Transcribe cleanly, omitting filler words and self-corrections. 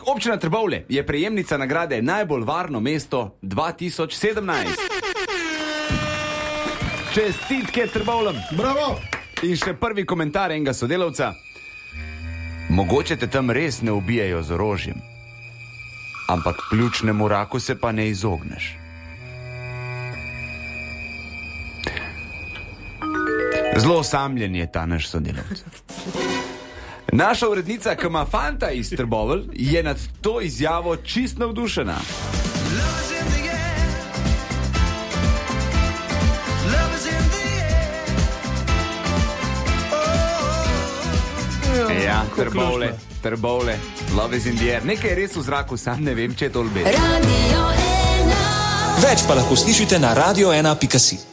Občina Trbovlje je prejemnica nagrade Najbolj varno mesto 2017. Čestitke Trbovljem. Bravo! In še prvi komentar enega sodelavca. Mogoče te tam res ne ubijajo z orožjem, ampak pljučnemu raku se pa ne izogneš. Zelo osamljen je ta naš sodelavec. Naša urednica, ki ima fanta iz Trbovelj, je nad to izjavo čist navdušena. Ja, Trbovlje, love is in the air. Nekaj je res v zraku, sam ne vem, če je to ljubezen. Več pa lahko slišite na radio1.si.